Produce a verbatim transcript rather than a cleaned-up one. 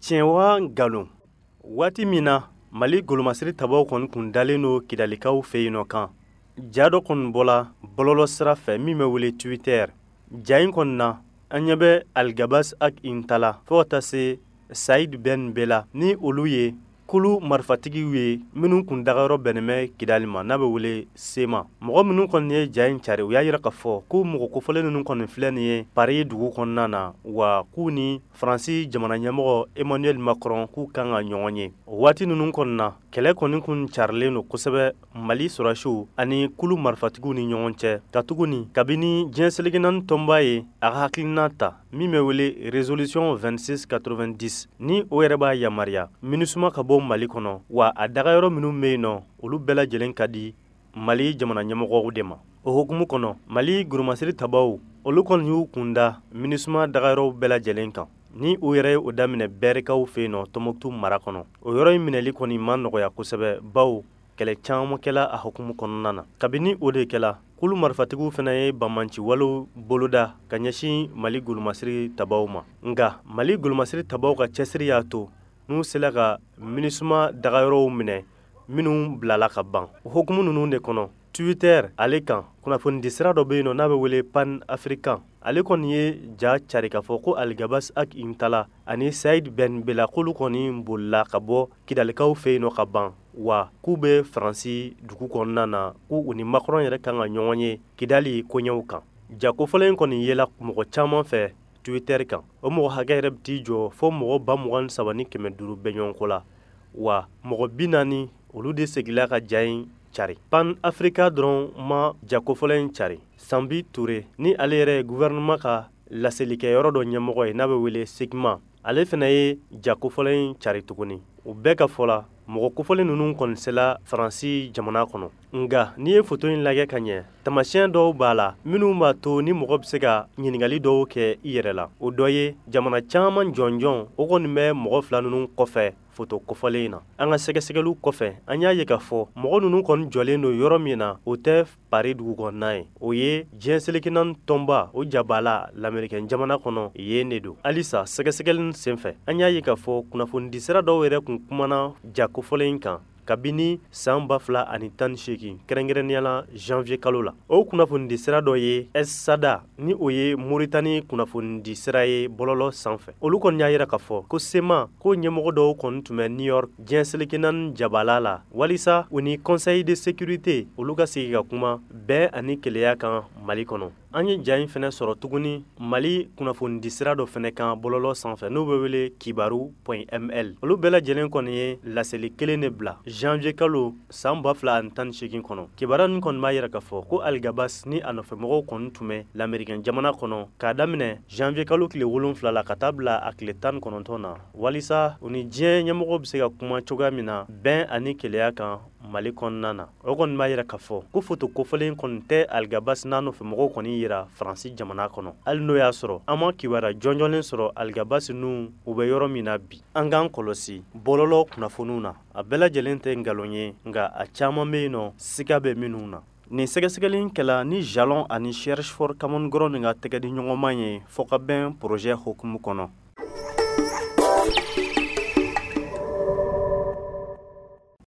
tiɲɛwa nkalon waati min na Mali golomasiri tabaw kɔni kun dalen no kidalikaw fɛ yen nɔ kan ja dɔ kɔni bɔla bɔlɔlɔ sira fɛ min bɛ wele Twitter. Ja in kɔni na an ɲɛ bɛ Algabas ak Intala fɔ ka taa se Saïd Ben Bella ni olu ye kulu marifatigiw ye minnu kun dagayɔrɔ bɛnnen bɛ Kidali ma n'a bɛ wele Sema. Mɔgɔ minnu kɔni ye ja in cari u y'a yira k'a fɔ k'u mɔgɔ kofɔlen ninnu kɔni filɛ nin ye Paris dugu kɔnɔna na wa k'u ni Faransi jamana ɲɛmɔgɔ Emmanuel Macron k'u kan ka ɲɔgɔn ye. O waati ninnu kɔni na kɛlɛ kɔni kun carilen don kosɛbɛ Mali sɔrɔsiw ani kulu marifatigiw ni ɲɔgɔn cɛ ka tuguni kabini diɲɛ seleke naani tɔnba ye a ka hakilina ta min bɛ wele résolution vingt-six quatre-vingt-dix ni o yɛrɛ b'a yamaruya MINUSMA ka bɔ Mali kɔnɔ wa a dagayɔrɔ minnu bɛ yen nɔ olu bɛɛ lajɛlen ka di Mali jamana ɲɛmɔgɔw de ma. O hukumu kɔnɔ Mali golomasiri tabaw olu kɔni y'u kunda MINUSMA dagayɔrɔw bɛɛ lajɛlen kan ni o yɛrɛ ye o daminɛ bɛrikaw fɛ yen nɔ Tɔnbukutu mara kɔnɔ. O yɔrɔ in minɛli kɔni ma nɔgɔya kosɛbɛ bawo kɛlɛ caman kɛla a hukumu kɔnɔna na. Kabini o de kɛla kulu marifatigiw fana ye banbanci walew boloda ka ɲɛsin Mali golomasiri tabaw ma. Nga Mali golomasiri tabaw ka cɛsiri y'a to n'u sela ka MINUSMA dagayɔrɔw minɛ minnu bilala ka ban. O hukumu ninnu de kɔnɔ Twitter ale kan kunnafonidi sira dɔ bɛ yen nɔ n'a bɛ wele Pan Africain. Ale kɔni ye ja cari k'a fɔ ko Algabas ak Intala ani Saïd Ben Bella k'olu kɔni bolila ka bɔ kidalikaw fɛ yen nɔ ka ban wa k'u bɛ Faransi dugu kɔnɔna na k'u u ni Macron yɛrɛ kan ka ɲɔgɔn ye Kidali koɲɛw kan. Ja kofɔlen kɔni yela mɔgɔ caman fɛ Twitter kan. O mɔgɔ hakɛ yɛrɛ bɛ t'i jɔ fo mɔgɔ ba mugan ni saba ni kɛmɛ duuru bɛ ɲɔgɔn ko la wa mɔgɔ bi naani olu de segila ka ja in cari. Pan Africa dɔrɔn ma ja kofɔlen cari. Sambi Touré ni ale yɛrɛ ye gouvernement ka laselikɛyɔrɔ dɔ ɲɛmɔgɔ ye n'a bɛ wele Sigma ale fana ye ja kofɔlen cari tuguni. U bɛɛ ka fɔ la mɔgɔ kofɔlen ninnu kɔni sela Faransi jamana kɔnɔ. Nga n'i ye foto in lajɛ ka ɲɛ tamasiyɛn dɔw b'a la minnu b'a to ni mɔgɔ bɛ se ka ɲininkali dɔw kɛ i yɛrɛ la. O dɔ ye jamana caman jɔnjɔn o kɔni bɛ mɔgɔ fila ninnu kɔfɛ foto kofɔlen in na. An ka sɛgɛsɛgɛliw kɔfɛ an y'a ye k'a fɔ mɔgɔ ninnu kɔni jɔlen don yɔrɔ min na o tɛ Paris dugu kɔnɔna ye. O ye diɲɛ seleke naani tɔnba o jabala l'Américain jamana kɔnɔ yen de don. Halisa sɛgɛsɛgɛli senfɛ an y'a ye k'a fɔ kunnafonidi sira dɔw yɛrɛ kun kumana ja kofɔlen in kan kabini san ba fila ani tan ni seegin kɛrɛnkɛrɛnniyala janvier kalo la. O kunnafonidi sira dɔ ye Sada ni o ye Moritani kunnafonidi sira ye bɔlɔlɔ sanfɛ. Olu kɔni y'a yira k'a fɔ ko Sema ko ɲɛmɔgɔ dɔw kɔni tun bɛ New York diɲɛ seleke naani jabala la walisa u ni Conseil de sécurité olu ka sigi ka kuma bɛɛ ani keleya kan Mali kɔnɔ. An ye ja in fɛnɛ sɔrɔ tuguni Mali kunnafonidi sira dɔ fɛnɛ kan bɔlɔlɔ sanfɛ n'u bɛ wele kibaru point m l. Olu bɛɛ lajɛlen kɔni ye laseli kelen de bila janvier kalo san ba fila ani tan ni seegin kɔnɔ. Kibaruya ninnu kɔni b'a yira k'a fɔ ko Algabas ni a nɔfɛmɔgɔw kɔni tun bɛ l'Américain jamana kɔnɔ k'a daminɛ janvier kalo tile wolonfila la ka taa bila a tile tan ni kɔnɔntɔn na walisa u ni diɲɛ ɲɛmɔgɔw bɛ se ka kuma cogoya min na bɛn ani keleya kan Mali kɔnɔna na. O kɔni b'a yira k'a fɔ ko foto kofɔlen kɔni tɛ Algabas n'a nɔfɛmɔgɔw kɔni yira Faransi jamana kɔnɔ. Hali n'o y'a sɔrɔ an ma kibaruya jɔnjɔnlen sɔrɔ Algabas ninnu u bɛ yɔrɔ min na bi. An k'an kɔlɔsi bɔlɔlɔ kunnafoniw na a bɛɛ lajɛlen tɛ nkalon ye nka a caman bɛ yen nɔ siga bɛ minnu na. Nin sɛgɛsɛgɛli kɛla ni Jalon ani Cherche for Common Ground ka tɛgɛdi ɲɔgɔnma ye fɔ ka bɛn projet hukumu kɔnɔ.